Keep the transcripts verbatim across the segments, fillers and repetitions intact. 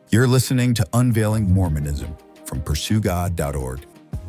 You're listening to Unveiling Mormonism from pursue god dot org.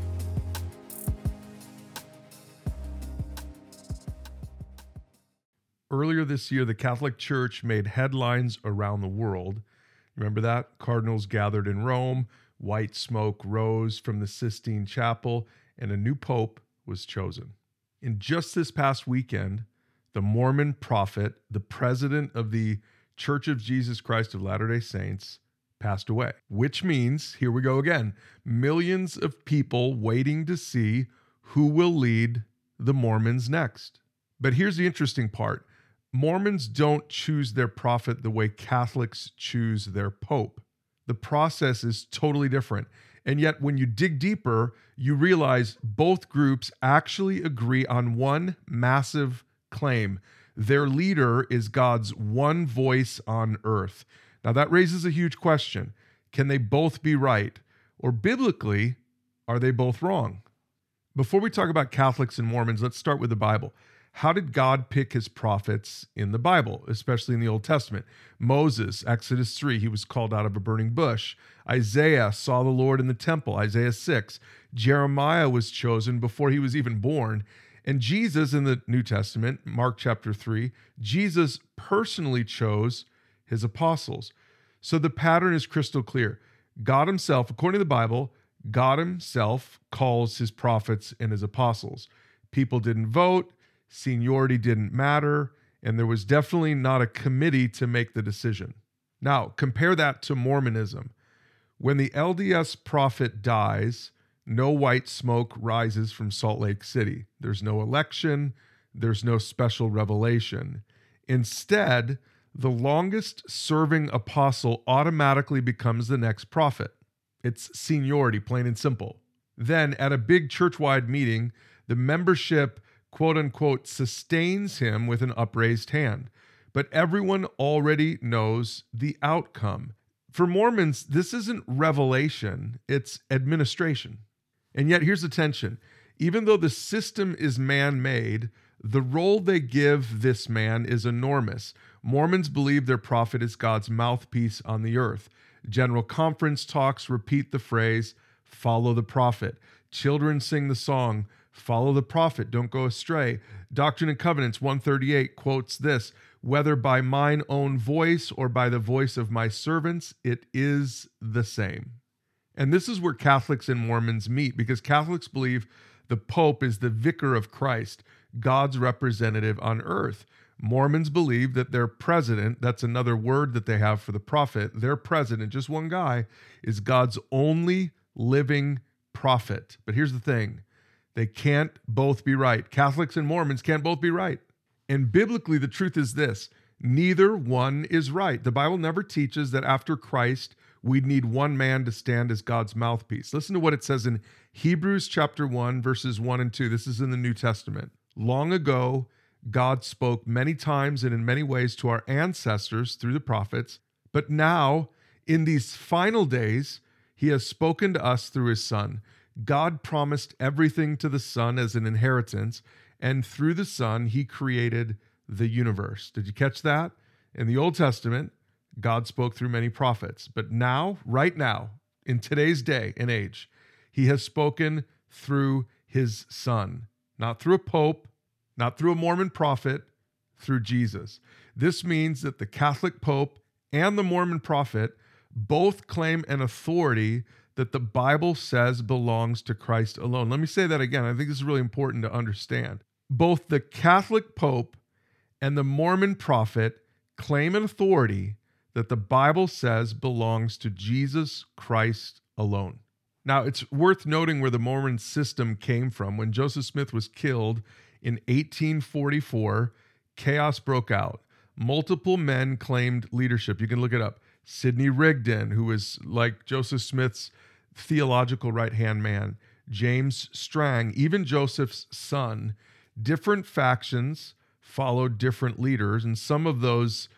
Earlier this year, the Catholic Church made headlines around the world. Remember that? Cardinals gathered in Rome, white smoke rose from the Sistine Chapel, and a new pope was chosen. In just this past weekend, the Mormon prophet, the president of the Church of Jesus Christ of Latter-day Saints, passed away, which means, here we go again, millions of people waiting to see who will lead the Mormons next. But here's the interesting part. Mormons don't choose their prophet the way Catholics choose their pope. The process is totally different. And yet, when you dig deeper, you realize both groups actually agree on one massive claim. Their leader is God's one voice on earth. Now, that raises a huge question. Can they both be right? Or biblically, are they both wrong? Before we talk about Catholics and Mormons, let's start with the Bible. How did God pick his prophets in the Bible, especially in the Old Testament? Moses, Exodus three, he was called out of a burning bush. Isaiah saw the Lord in the temple, Isaiah six. Jeremiah was chosen before he was even born. And Jesus in the New Testament, Mark chapter three, Jesus personally chose his apostles. So the pattern is crystal clear. God himself, according to the Bible, God himself calls his prophets and his apostles. People didn't vote, seniority didn't matter, and there was definitely not a committee to make the decision. Now, compare that to Mormonism. When the L D S prophet dies, no white smoke rises from Salt Lake City. There's no election, there's no special revelation. Instead, the longest serving apostle automatically becomes the next prophet. It's seniority, plain and simple. Then at a big church-wide meeting, the membership, quote unquote, sustains him with an upraised hand. But everyone already knows the outcome. For Mormons, this isn't revelation, it's administration. And yet here's the tension. Even though the system is man-made, the role they give this man is enormous. Mormons believe their prophet is God's mouthpiece on the earth. General conference talks repeat the phrase, follow the prophet. Children sing the song, follow the prophet, don't go astray. Doctrine and Covenants one thirty-eight quotes this, whether by mine own voice or by the voice of my servants, it is the same. And this is where Catholics and Mormons meet, because Catholics believe the Pope is the vicar of Christ, God's representative on earth. Mormons believe that their president, that's another word that they have for the prophet, their president, just one guy, is God's only living prophet. But here's the thing, they can't both be right. Catholics and Mormons can't both be right. And biblically, the truth is this, neither one is right. The Bible never teaches that after Christ, we'd need one man to stand as God's mouthpiece. Listen to what it says in Hebrews chapter one, verses one and two. This is in the New Testament. Long ago, God spoke many times and in many ways to our ancestors through the prophets, but now, in these final days, he has spoken to us through his Son. God promised everything to the Son as an inheritance, and through the Son, he created the universe. Did you catch that? In the Old Testament, God spoke through many prophets, but now, right now, in today's day and age, he has spoken through his Son, not through a pope, not through a Mormon prophet, through Jesus. This means that the Catholic Pope and the Mormon prophet both claim an authority that the Bible says belongs to Christ alone. Let me say that again. I think this is really important to understand. Both the Catholic Pope and the Mormon prophet claim an authority that the Bible says belongs to Jesus Christ alone. Now, it's worth noting where the Mormon system came from. When Joseph Smith was killed in eighteen forty-four, chaos broke out. Multiple men claimed leadership. You can look it up. Sidney Rigdon, who was like Joseph Smith's theological right-hand man. James Strang, even Joseph's son. Different factions followed different leaders, and some of those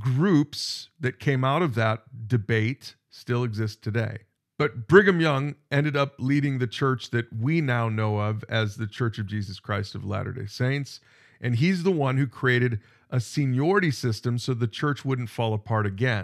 groups that came out of that debate still exist today. But Brigham Young ended up leading the church that we now know of as the Church of Jesus Christ of Latter-day Saints. And he's the one who created a seniority system so the church wouldn't fall apart again.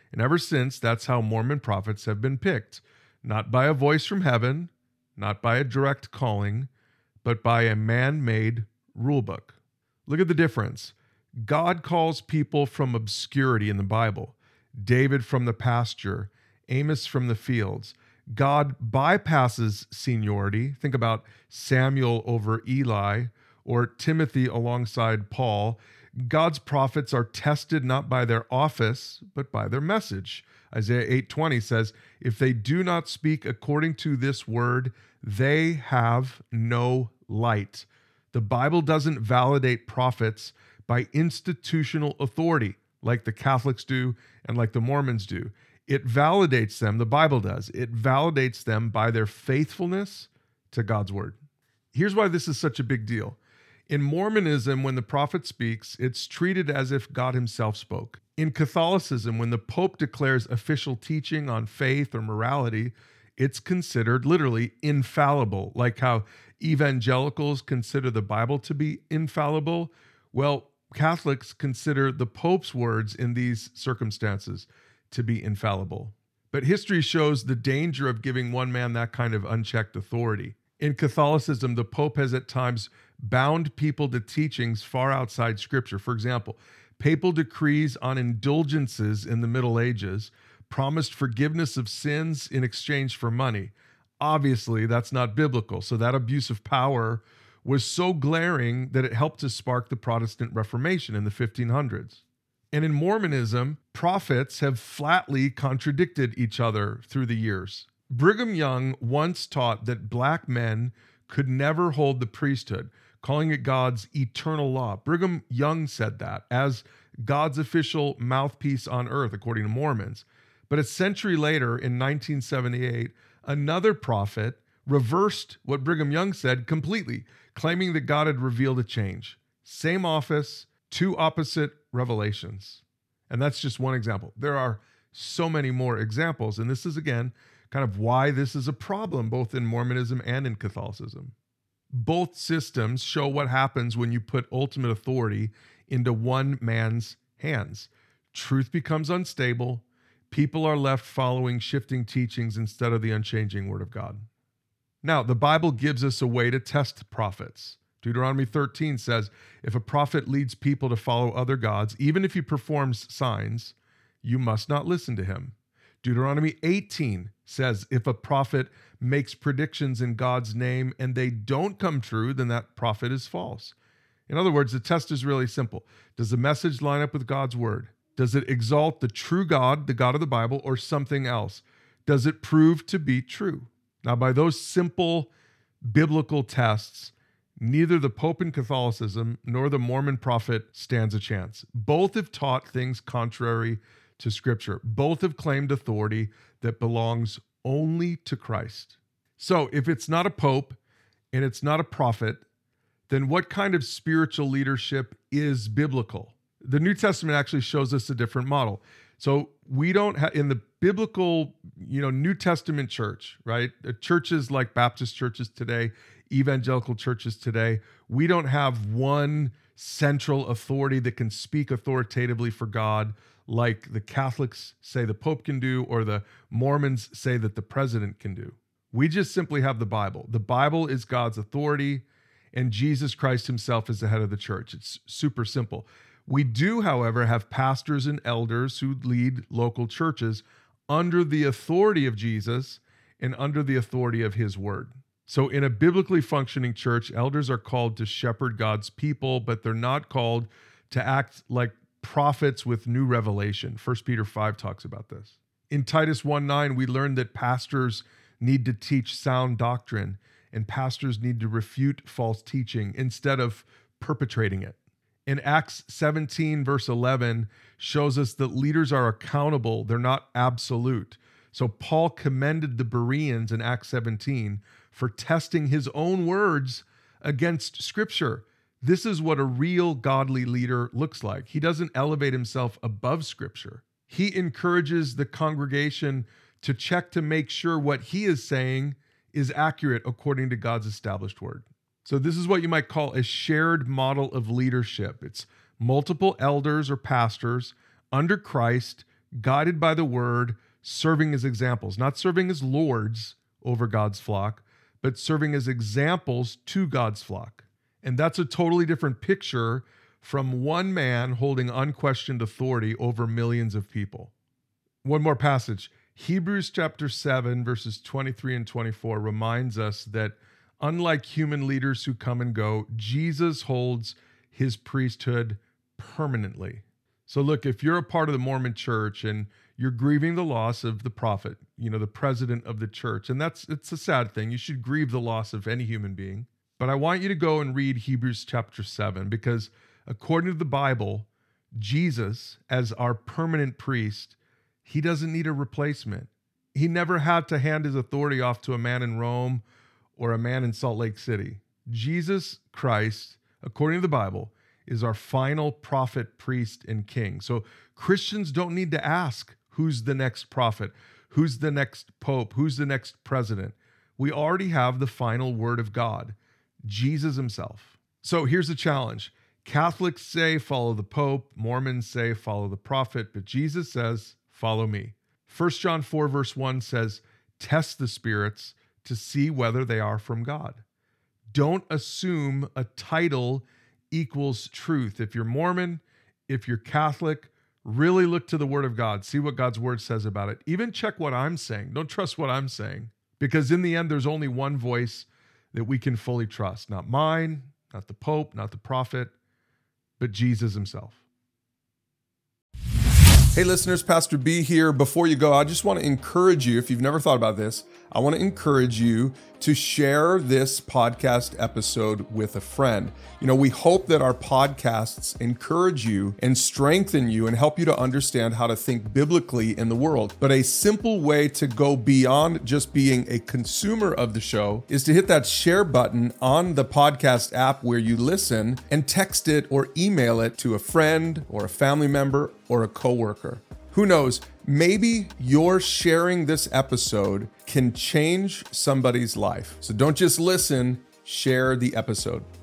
And ever since, that's how Mormon prophets have been picked. Not by a voice from heaven, not by a direct calling, but by a man-made rulebook. Look at the difference. God calls people from obscurity in the Bible. David from the pasture, Amos from the fields. God bypasses seniority. Think about Samuel over Eli or Timothy alongside Paul. God's prophets are tested not by their office, but by their message. Isaiah eight twenty says, if they do not speak according to this word, they have no light. The Bible doesn't validate prophets by institutional authority like the Catholics do and like the Mormons do. It validates them, the Bible does. It validates them by their faithfulness to God's word. Here's why this is such a big deal. In Mormonism, when the prophet speaks, it's treated as if God himself spoke. In Catholicism, when the Pope declares official teaching on faith or morality, it's considered literally infallible, like how evangelicals consider the Bible to be infallible. Well, Catholics consider the Pope's words in these circumstances to be infallible. But history shows the danger of giving one man that kind of unchecked authority. In Catholicism, the Pope has at times bound people to teachings far outside Scripture. For example, papal decrees on indulgences in the Middle Ages promised forgiveness of sins in exchange for money. Obviously, that's not biblical. So that abuse of power was so glaring that it helped to spark the Protestant Reformation in the fifteen hundreds. And in Mormonism, prophets have flatly contradicted each other through the years. Brigham Young once taught that black men could never hold the priesthood, calling it God's eternal law. Brigham Young said that as God's official mouthpiece on earth, according to Mormons. But a century later, in nineteen seventy-eight, another prophet reversed what Brigham Young said completely, claiming that God had revealed a change. Same office, two opposite revelations. And that's just one example. There are so many more examples. And this is, again, kind of why this is a problem, both in Mormonism and in Catholicism. Both systems show what happens when you put ultimate authority into one man's hands. Truth becomes unstable. People are left following shifting teachings instead of the unchanging word of God. Now, the Bible gives us a way to test prophets. Deuteronomy thirteen says, if a prophet leads people to follow other gods, even if he performs signs, you must not listen to him. Deuteronomy eighteen says, if a prophet makes predictions in God's name and they don't come true, then that prophet is false. In other words, the test is really simple. Does the message line up with God's word? Does it exalt the true God, the God of the Bible, or something else? Does it prove to be true? Now, by those simple biblical tests, neither the Pope in Catholicism nor the Mormon prophet stands a chance. Both have taught things contrary to Scripture. Both have claimed authority that belongs only to Christ. So if it's not a pope and it's not a prophet, then what kind of spiritual leadership is biblical? The New Testament actually shows us a different model. So we don't have, in the biblical, you know, New Testament church, right? Churches like Baptist churches today, evangelical churches today, we don't have one central authority that can speak authoritatively for God like the Catholics say the Pope can do or the Mormons say that the president can do. We just simply have the Bible. The Bible is God's authority, and Jesus Christ himself is the head of the church. It's super simple. We do, however, have pastors and elders who lead local churches under the authority of Jesus and under the authority of his word. So in a biblically functioning church, elders are called to shepherd God's people, but they're not called to act like prophets with new revelation. First Peter five talks about this. In Titus one nine, we learn that pastors need to teach sound doctrine, and pastors need to refute false teaching instead of perpetrating it. In Acts seventeen, verse eleven, shows us that leaders are accountable. They're not absolute. So Paul commended the Bereans in Acts seventeen for testing his own words against Scripture. This is what a real godly leader looks like. He doesn't elevate himself above Scripture. He encourages the congregation to check to make sure what he is saying is accurate according to God's established word. So this is what you might call a shared model of leadership. It's multiple elders or pastors under Christ guided by the word, serving as examples, not serving as lords over God's flock, but serving as examples to God's flock. And that's a totally different picture from one man holding unquestioned authority over millions of people. One more passage. Hebrews chapter seven, verses twenty-three and twenty-four reminds us that unlike human leaders who come and go, Jesus holds his priesthood permanently. So look, if you're a part of the Mormon church and you're grieving the loss of the prophet, you know, the president of the church, and that's it's a sad thing. You should grieve the loss of any human being. But I want you to go and read Hebrews chapter seven, because according to the Bible, Jesus, as our permanent priest, he doesn't need a replacement. He never had to hand his authority off to a man in Rome or a man in Salt Lake City. Jesus Christ, according to the Bible, is our final prophet, priest, and king. So Christians don't need to ask who's the next prophet, who's the next pope, who's the next president. We already have the final word of God, Jesus himself. So here's the challenge. Catholics say follow the pope, Mormons say follow the prophet, but Jesus says follow me. First John four verse one says, test the spirits to see whether they are from God. Don't assume a title equals truth. If you're Mormon, if you're Catholic, really look to the word of God. See what God's word says about it. Even check what I'm saying. Don't trust what I'm saying, because in the end, there's only one voice that we can fully trust. Not mine, not the Pope, not the prophet, but Jesus himself. Hey listeners, Pastor B here. Before you go, I just want to encourage you, if you've never thought about this, I want to encourage you to share this podcast episode with a friend. You know, we hope that our podcasts encourage you and strengthen you and help you to understand how to think biblically in the world. But a simple way to go beyond just being a consumer of the show is to hit that share button on the podcast app where you listen and text it or email it to a friend or a family member or a coworker. Who knows? Maybe your sharing this episode can change somebody's life. So don't just listen, share the episode.